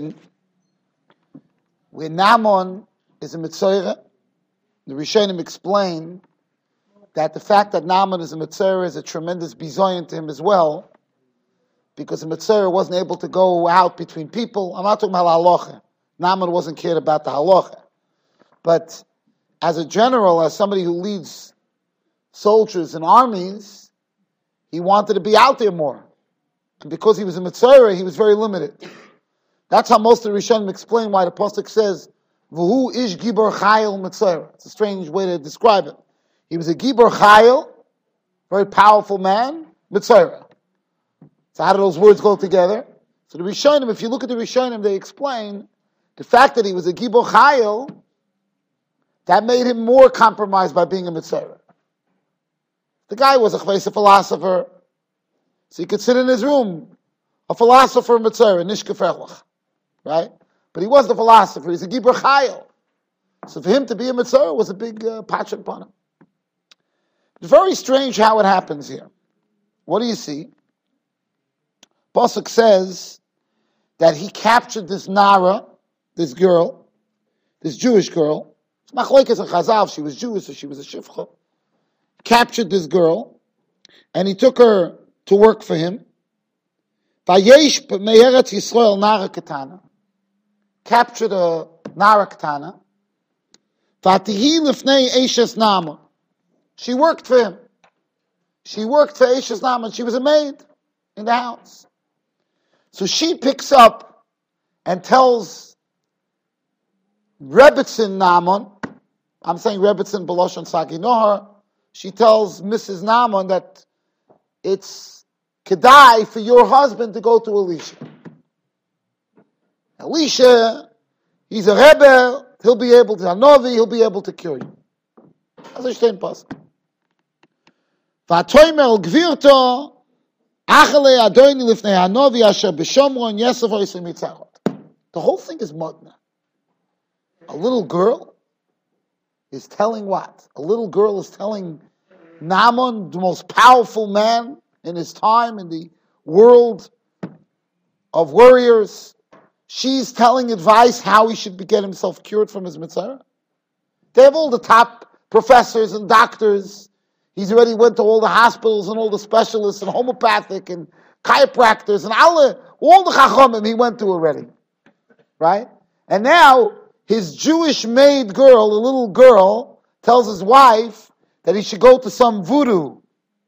situation where Naaman is a Mitzorah. The Rishonim explain that the fact that Naaman is a Mitzorah is a tremendous bizoyon to him as well, because the Mitzorah wasn't able to go out between people. I'm not talking about halacha. Naaman wasn't cared about the halacha. But as a general, as somebody who leads soldiers and armies, he wanted to be out there more. And because he was a Mitzorah, he was very limited. That's how most of the Rishonim explain why the pasuk says, "V'hu ish gibor chayil Mitzorah." It's a strange way to describe it. He was a gibor chayil, very powerful man, Mitzorah. So how do those words go together? So the Rishonim, if you look at the Rishonim, they explain the fact that he was a gibor chayil, that made him more compromised by being a Mitzorah. The guy was a philosopher, so he could sit in his room, a philosopher Mitzorah, nishkeferlach, right? But he wasn't a philosopher, he's a gibor chayil. So for him to be a Mitzorah was a big patch upon him. It's very strange how it happens here. What do you see? Pasuk says that he captured this Nara, this girl, this Jewish girl. Machlokes and Chazal, she was Jewish, so she was a shifcha. Captured this girl, and he took her to work for him. Vayesh me'eretz Yisrael Nara Ketana. Captured a Nara Ketana. Vatihi lifnei Eishes Naaman. She worked for him. She worked for Eishes Naaman. She was a maid in the house. So she picks up and tells Rebbetzin Naaman, I'm saying Rebbetzin B'Lashon Sagi Nohar, she tells Mrs. Naaman that it's kedai for your husband to go to Elisha. Elisha, he's a rebel, he'll be able to, Hanovi, he'll be able to cure you. That's a shtain pasuk. V'atoymer gvirto, achale adoini lifnei Hanovi asher b'shomron yesef oisim mitzachot. The whole thing is modna. A little girl is telling what? A little girl is telling Naaman, the most powerful man in his time in the world of warriors. She's telling advice how he should get himself cured from his mitzvah. They have all the top professors and doctors. He's already went to all the hospitals and all the specialists and homeopathic and chiropractors and all the chachomim he went to already. Right? And now his Jewish maid girl, a little girl, tells his wife that he should go to some voodoo,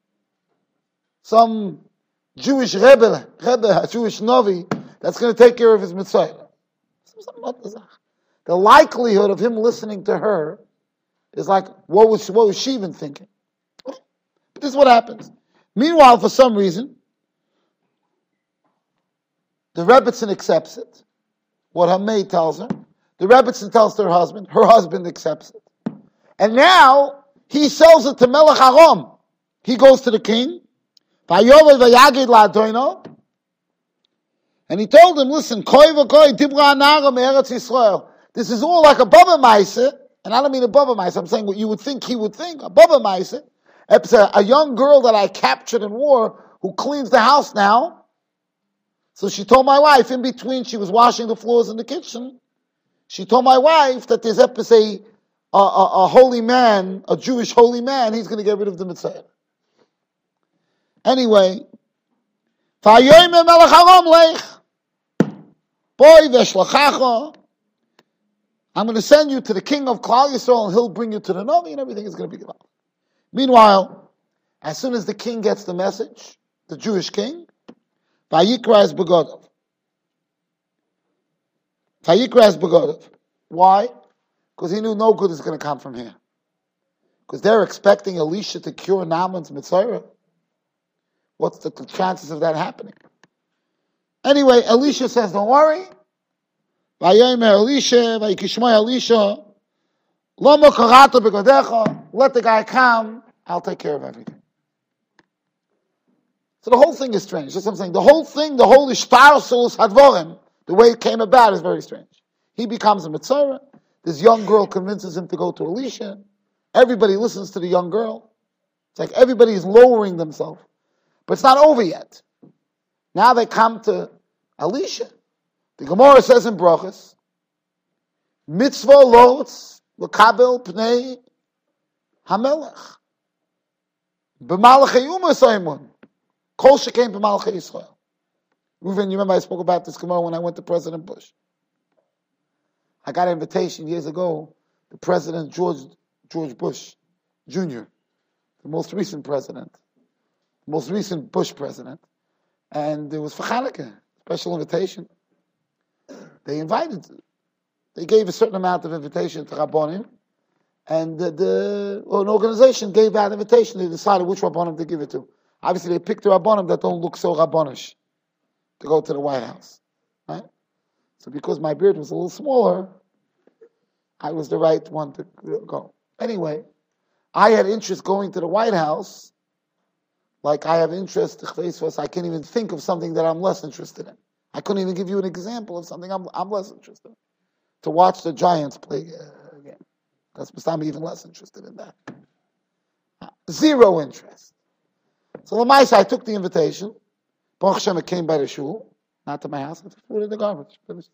some Jewish Rebbe, a Jewish Novi, that's going to take care of his mitzvah. The likelihood of him listening to her is like, what was she even thinking? But this is what happens. Meanwhile, for some reason, the Rebbetzin accepts it, what her maid tells her. The Rebbetzin tells to her husband accepts it. And now, he sells it to Melech Aram. He goes to the king, and he told him, listen, this is all like a Baba Maisa, and I don't mean a Baba Maisa, I'm saying what you would think he would think, a Baba Maisa. It's a young girl that I captured in war who cleans the house now. So she told my wife, in between she was washing the floors in the kitchen, she told my wife that there's a holy man, a Jewish holy man, he's going to get rid of the mitzvah. Anyway, Vayomer Melech Aram lech, boy v'shlachacha, I'm going to send you to the king of Klal Yisrael, and he'll bring you to the Novi, and everything is going to be good. Meanwhile, as soon as the king gets the message, the Jewish king, Vayikras Begodov. Vayikras Begodov. Why? Because he knew no good is going to come from here. Because they're expecting Elisha to cure Naaman's mitzvah. What's the chances of that happening? Anyway, Elisha says, don't worry. Vayomer Elisha, Vayikishmoi Elisha, Lomo karata begodecha, let the guy come, I'll take care of everything. So the whole thing is strange. That's what I'm saying. The whole thing, the whole ishtarsos hadvorim, the way it came about is very strange. He becomes a mitzvah. This young girl convinces him to go to Elisha. Everybody listens to the young girl. It's like everybody is lowering themselves. But it's not over yet. Now they come to Elisha. The Gemara says in Brachos, mitzvah lotz l'kabel pnei hamelech. B'malachei umar soimun. Kol shekain b'malachei Yisrael. Reuven, you remember I spoke about this Gemara when I went to President Bush. I got an invitation years ago to President George Bush Jr., the most recent president, the most recent Bush president. And it was for Hanukkah, special invitation. They gave a certain amount of invitation to Rabbonim, and an organization gave that invitation. They decided which Rabbonim to give it to. Obviously, they picked the Rabbonim that don't look so Rabbonish to go to the White House, right? So because my beard was a little smaller, I was the right one to go. Anyway, I had interest going to the White House, like I have interest, I can't even think of something that I'm less interested in. I couldn't even give you an example of something I'm less interested in. To watch the Giants play again. That's I'm even less interested in that. Zero interest. So Lamaisa, I took the invitation. Baruch Hashem, it came by the shul, not to my house. I threw it in the garbage. Finished.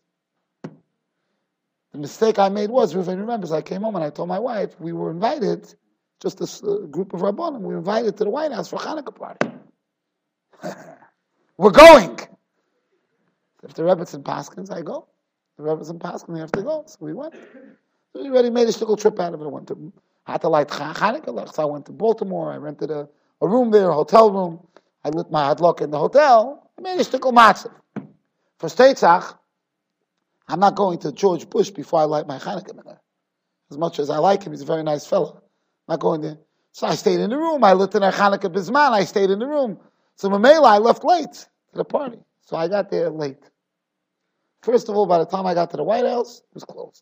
The mistake I made was, Reuven remembers, I came home and I told my wife, we were invited, just this group of Rabbanim, we were invited to the White House for a Hanukkah party. We're going. If the Rebbetzin Paskins, I go. The Rebbetzin Paskins, they have to go. So we went. So we already made a shtickle trip out of it. I had to light Hanukkah, so I went to Baltimore. I rented a room there, a hotel room. I lit my hadlok in the hotel. I made a shtickle matzah. For Steitzach, I'm not going to George Bush before I light my Hanukkah minhag. As much as I like him, he's a very nice fellow. I'm not going there. So I stayed in the room. I lit in our Hanukkah Bisman. I stayed in the room. So Mamela, I left late to the party. So I got there late. First of all, by the time I got to the White House, it was closed.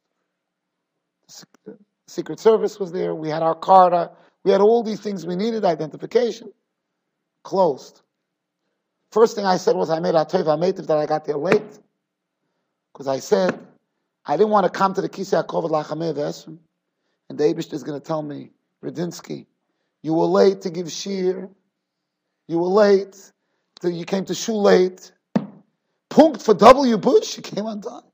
The Secret Service was there. We had our card. We had all these things we needed, identification. Closed. First thing I said was I made a teva metiv that I got there late. Because I said, I didn't want to come to the Kisei HaKovod Lachamei V'Esrim. And the Eibushter is going to tell me, Radinsky, you were late to give shir. You were late. You came to shul late. Punkt for W. Bush, you came on time.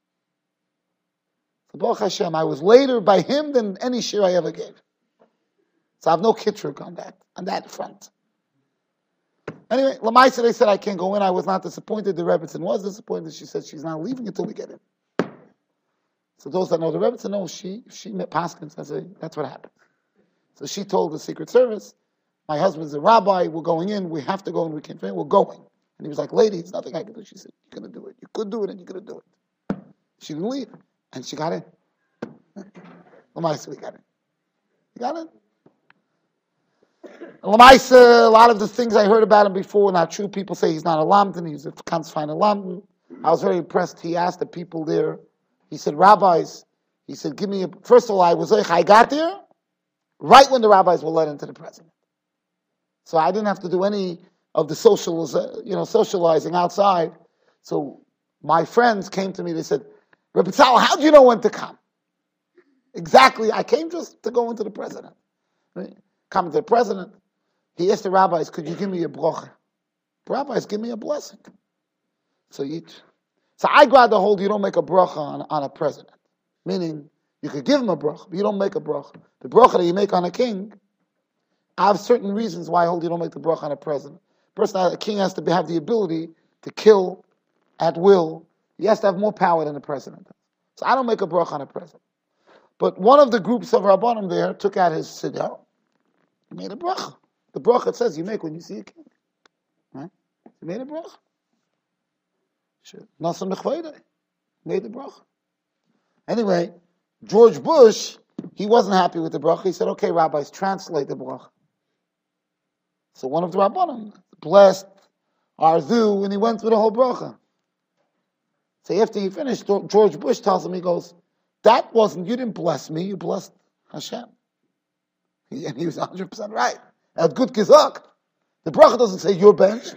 So Baruch Hashem, I was later by him than any shir I ever gave. So I have no kitruk on that front. Anyway, Lamaisa, they said I can't go in. I was not disappointed. The Rebbetzin was disappointed. She said she's not leaving until we get in. So those that know the Rebbetzin know she met Paskins. That's what happened. So she told the Secret Service, my husband's a rabbi, we're going in, we have to go and we can't, we're going. And he was like, lady, it's nothing I can do. She said, you're going to do it. You could do it and you're going to do it. She didn't leave. And she got in. Lamaisa, we got in. You got in? Lamaisa, a lot of the things I heard about him before were not true. People say he's not a lamdan. He's a fine lamdan. I was very impressed. He asked the people there. He said, rabbis, he said, give me a... First of all, I got there right when the rabbis were let into the president. So I didn't have to do any of the socializing outside. So my friends came to me. They said, Rebbe Tzal, how do you know when to come? Exactly. I came just to go into the president. Come to the president. He asked the rabbis, could you give me a bracha? The rabbis, give me a blessing. So I grab the hold, you don't make a bracha on a president. Meaning, you could give him a bracha, but you don't make a bracha. The bracha that you make on a king, I have certain reasons why I hold you don't make the bracha on a president. First, a king has to have the ability to kill at will. He has to have more power than the president. So I don't make a bracha on a president. But one of the groups of Rabbanim there took out his siddur. He made a bracha. The bracha it says you make when you see a king. Right? He made a bracha. Nasa mechvayde. Made the bracha. Anyway, George Bush, he wasn't happy with the bracha. He said, okay, rabbis, translate the bracha. So one of the Rabbanim blessed Arzu, and he went through the whole bracha. So after he finished, George Bush tells him, he goes, you didn't bless me, you blessed Hashem. And he was 100% right. That's good kizak. The bracha doesn't say your bench.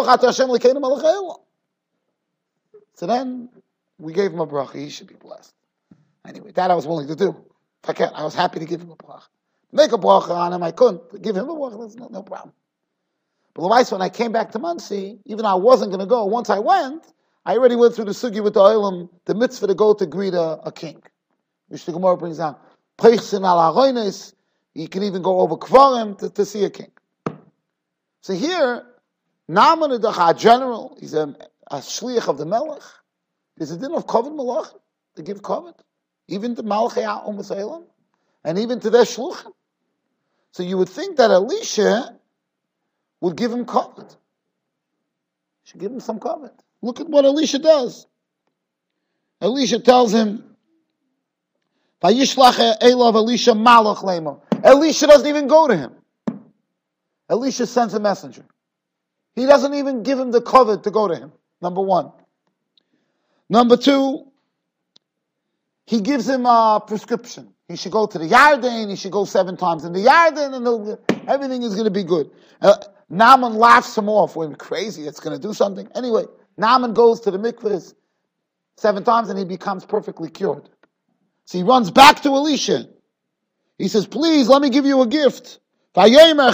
So then we gave him a bracha. He should be blessed. Anyway, that I was willing to do. If I can't, I was happy to give him a bracha. Make a bracha on him, I couldn't. Give him a bracha, that's no problem. But the when I came back to Muncie, even though I wasn't going to go, once I went, I already went through the sugi with the oilam, the mitzvah to go to greet a king. Which the Gemara brings down. Peichsin al haroinis, you can even go over kvarim to see a king. So here, Naaman a general, he's a shliach of the melech. There's a din of kavod malach to give kavod, even to malchei umas olam, and even to their shluchim. So you would think that Elisha would give him kavod. Should give him some kavod. Look at what Elisha does. Elisha tells him, "Vayishlach elav Elisha malach lema." Elisha doesn't even go to him. Elisha sends a messenger. He doesn't even give him the kavod to go to him. Number one. Number two, he gives him a prescription. He should go to the Yarden, he should go 7 times in the Yarden, and everything is going to be good. Naaman laughs him off. We're crazy, it's going to do something. Anyway, Naaman goes to the mikvahs 7 times and he becomes perfectly cured. So he runs back to Elisha. He says, please, let me give you a gift. He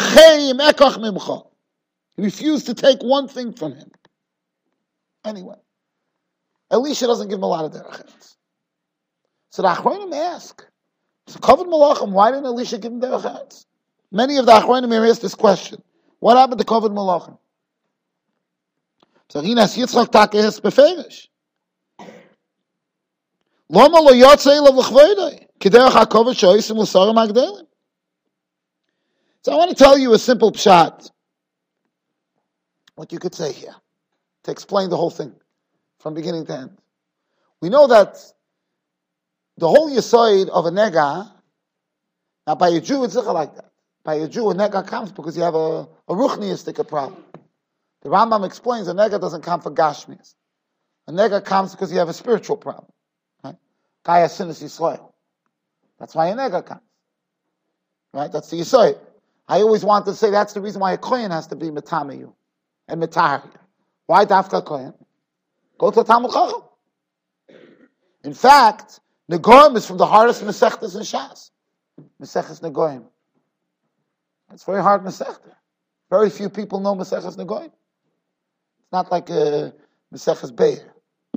refused to take one thing from him. Anyway, Elisha doesn't give him a lot of derech. So the Achronim ask, so kavod malachim, why didn't Elisha give him derech? Many of the Achronim here ask this question. What happened to kavod malachim? So Rinas Yitzchak Takehis beferish. Loma lo yotzei lo l'chvoidei k'derech hakavod shoysim l'sarim agdelim. So I want to tell you a simple pshat, what you could say here, to explain the whole thing from beginning to end. We know that the whole yesod of a nega, now by a Jew it's not like that. By a Jew a nega comes because you have a ruchniistic problem. The Rambam explains a nega doesn't come for gashmias. A nega comes because you have a spiritual problem. Right? Kaya sinas Yisrael. That's why a nega comes. Right? That's the yesod. I always want to say that's the reason why a kohen has to be metame you and metahar you. Why dafka kohen? Go to a Talmud Chacham. In fact, Negoim is from the hardest Mesechtas in Shas. Mesechtas Negoim. It's very hard Mesechta. Very few people know Mesechtas Negoim. It's not like a Mesechtas Beir.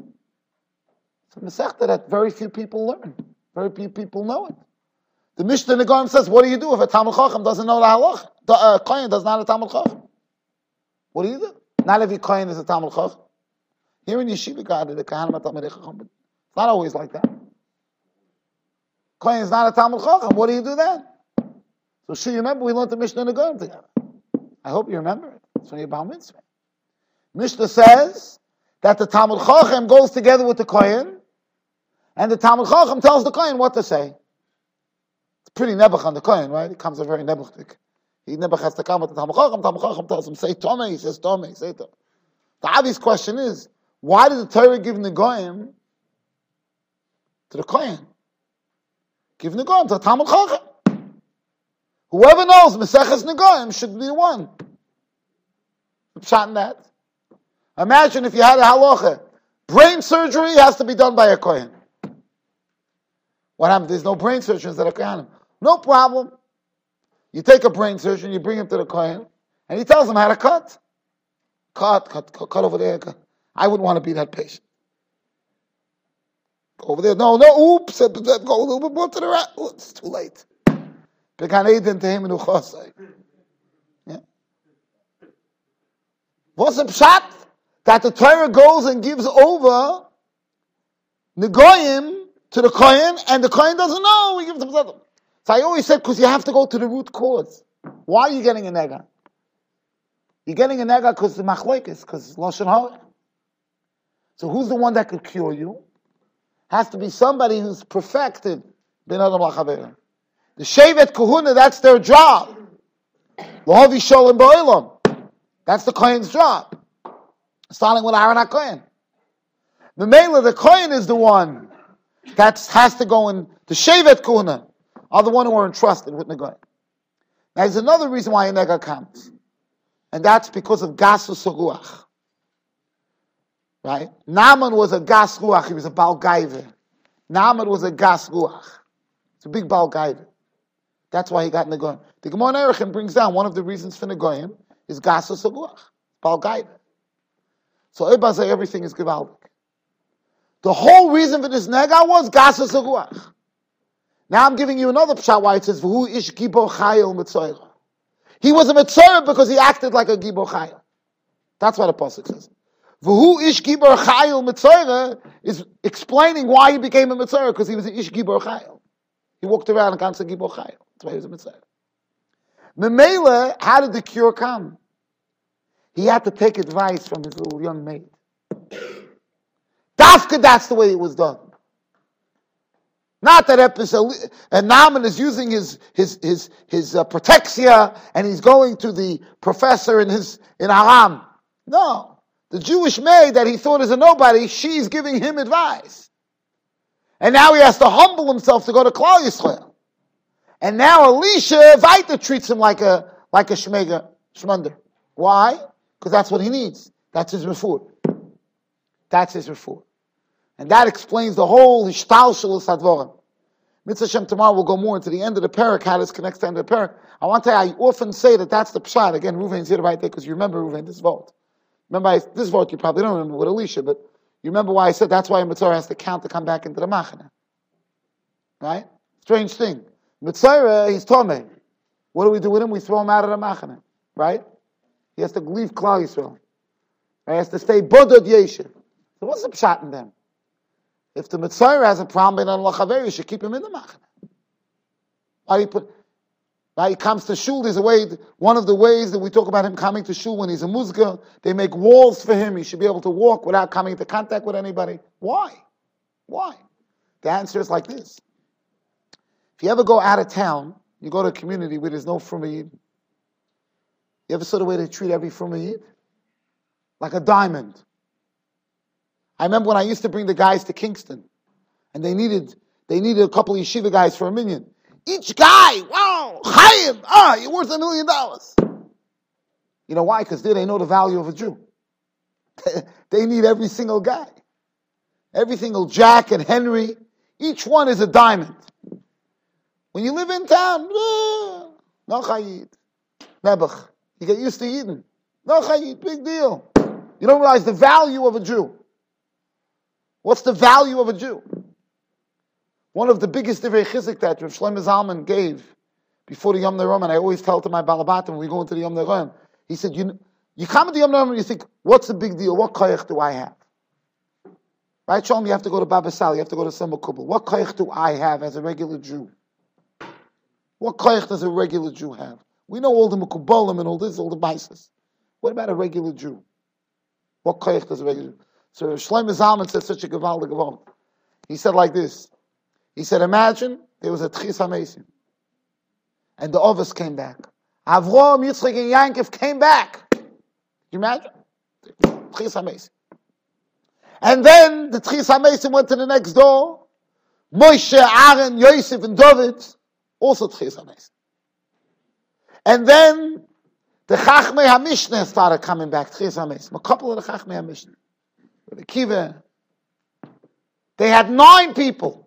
It's a Mesechta that very few people learn. Very few people know it. The Mishnah Negoim says, what do you do if a Talmud Chacham doesn't know the halacha? The Kohen does not a Talmud Chacham. What do you do? Not every Kohen is a Talmud Chacham. Here in Yeshiva God, the Kahanim Talmud Chacham, but it's not always like that. Kohen is not a Talmud Chacham. What do you do then? So sure, you remember we learned the Mishnah Negoim together. I hope you remember it. It's from your Baal Mitzvah. Mishnah says that the Talmud Chacham goes together with the Kohen, and the Talmud Chacham tells the Kohen what to say. It's pretty nebuch on the Kohen, right? It comes a very nebuchdik. Nebuch has to come with the Talmud Chacham tells him, say Tomei, he says Tomei, say Tomei. The obvious question is, why did the Torah give Negoim to the Kohen? Give Negoim to the Talmud Chacham. Whoever knows Meseches Negoim should be the one. Shot in that. Imagine if you had a halacha. Brain surgery has to be done by a Kohen. What happens? There's no brain surgeons that are Kohanim. No problem. You take a brain surgeon, you bring him to the Kohen, and he tells him how to cut. Cut over there. I wouldn't want to be that patient. Go over there. No, oops. Go a little bit more to the right. Oh, it's too late. Yeah. What's the pshat? That the Torah goes and gives over Negoim to the Kohen, and the Kohen doesn't know. He gives them something. So I always said, because you have to go to the root cause. Why are you getting a nega? You're getting a nega because the machlekes, because Lashon Hara. So who's the one that could cure you? Has to be somebody who's perfected Ben Adam Lachaverim. The Shevet Kahuna, that's their job. Lohavi Sholem Ba'olam. That's the Kohen's job. Starting with Aaron HaKohen. The Mela, the Kohen is the one that has to go in. The Shevet Kahuna are the one who are entrusted with Negoim. Now there's another reason why a nega comes. And that's because of Gasus Ruach. Right? Naaman was a Gas Ruach. He was a Baal Gaiver. Naaman was a Gas Ruach. It's a big Baal Gaiver. That's why he got Negoim. The Gemara in Erechim brings down one of the reasons for Negoim is Gasus Ruach. Baal Gaiver. So everybody say everything is Gevaldik. The whole reason for this nega was gasas ruach. Now I'm giving you another pshat why it says v'hu ish gibor chayil mitzoyra. He was a mitzoyra because he acted like a gibor chayil. That's what the pasuk says. V'hu ish gibor chayil mitzoyra is explaining why he became a mitzoyra, because he was an ish gibor chayil. He walked around and can't say gibor chayil. That's why he was a mitzoyra. Memela, how did the cure come? He had to take advice from his little young maid. Dafka, that's the way it was done. Not that episode. And Naaman is using his protexia, and he's going to the professor in Aram. No, the Jewish maid that he thought is a nobody, she's giving him advice, and now he has to humble himself to go to Klal Yisrael. And now Elisha Vaita treats him like a shmender. Why? Because that's what he needs. That's his refuah. That's his refuah. And that explains the whole Hishtalshelus Hadvorim. Mitzvah Hashem, tomorrow we'll go more into the end of the parak, how this connects to the end of the parak. I want to tell you, I often say that that's the pshat. Again, Ruvain's here right there, because you remember Ruvain, this vote. Remember, this vote you probably don't remember with Elisha, but you remember why I said that's why a Mitzvah has to count to come back into the Machana. Right? Strange thing. Mitzvah, he's Tomei. What do we do with him? We throw him out of the Machana. Right? He has to leave Klal Yisrael. He has to stay Bodod Yeshiv. So what's the pshat in them? If the Mitzvah has a problem in Lachaver, you should keep him in the Machana. Why he comes to shul, there's a way, one of the ways that we talk about him coming to shul when he's a muzga, they make walls for him, he should be able to walk without coming into contact with anybody. Why? Why? The answer is like this. If you ever go out of town, you go to a community where there's no Frumayid. You ever saw the way they treat every Frumayid? Like a diamond. I remember when I used to bring the guys to Kingston, and they needed a couple of yeshiva guys for $1 million. Each guy, wow, Chaim, you're worth $1 million. You know why? Because they know the value of a Jew. They need every single guy. Every single Jack and Henry. Each one is a diamond. When you live in town, no Chayid. Nebuch. You get used to Yidden. No Chayid, big deal. You don't realize the value of a Jew. What's the value of a Jew? One of the biggest divrei chizik that Rav Shlomo Zalman gave before the Yom Ne'erim, and I always tell to my balabatim when we go into the Yom Ne'erim, he said, you come to the Yom Ne'erim and you think, what's the big deal? What koyach do I have? Right, Shalom, you have to go to Baba Sal, you have to go to Samba Kubel. What koyach do I have as a regular Jew? What koyach does a regular Jew have? We know all the Mekubalim and all this, all the biases. What about a regular Jew? What koyach does a regular Jew? So Shlomo Zalman said such a gewaldige word. He said like this. He said, imagine there was a Tchis HaMesim, and the Ovis came back. Avrom, Yitzchak, and Yankov came back. Can you imagine? Tchis HaMesim. And then the Tchis HaMesim went to the next door. Moshe, Aaron, Yosef, and David, also Tchis HaMesim. And then the Chachmei HaMishneh started coming back, Tchis HaMesim. A couple of the Chachmei HaMishneh. The Kiva. They had 9 people.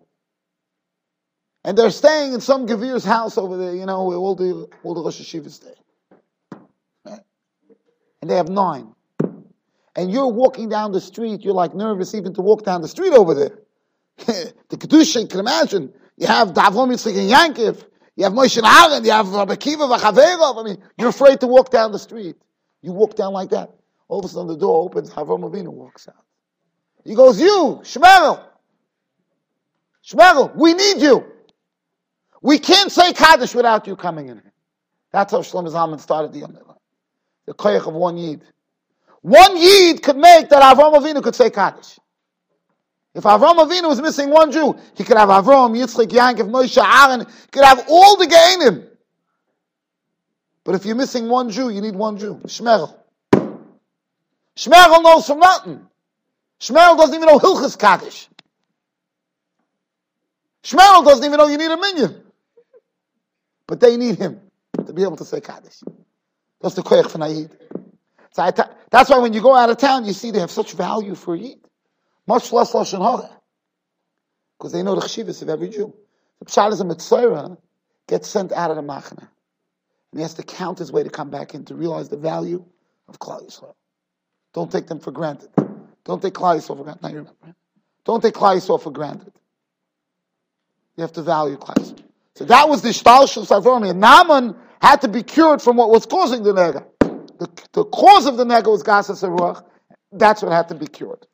And they're staying in some Gevir's house over there, where all the Rosh Hashivas stay. Right? And they have 9. And you're walking down the street, you're like nervous even to walk down the street over there. The Kedusha, you can imagine. You have Davrom, Yitzchak, and Yankov. You have Moshe and Aaron. You have Rabbi Kiva, Vachaverov. You're afraid to walk down the street. You walk down like that. All of a sudden the door opens, Avram Avinu walks out. He goes, you, Shmerel, we need you. We can't say Kaddish without you coming in here. That's how Shlomo Zalman started the Yom Ne'erim. The koyach of one Yid. One Yid could make that Avram Avinu could say Kaddish. If Avram Avinu was missing one Jew, he could have Avram, Yitzchak, Yankov, Moshe, Aaron, he could have all the Ge'enim. But if you're missing one Jew, you need one Jew. Shmerel. Shmerel knows from nothing. Shmerel doesn't even know Hilchas Kaddish. Shmerel doesn't even know you need a minion. But they need him to be able to say Kaddish. That's the koyach for Nayid. So that's why when you go out of town, you see they have such value for Yid. Much less Lashon Hara. Because they know the chshivas of every Jew. The pshat is a Mitzorah gets sent out of the Machna. And he has to count his way to come back in to realize the value of Klal Yisrael. Don't take them for granted. Don't take Klal Yisrael for granted. Now you remember. Don't take Klal Yisrael for granted. You have to value Klal Yisrael. So that was the Shtalshus Avrami. Naaman had to be cured from what was causing the nega. The cause of the nega was Gasas Haruach. That's what had to be cured.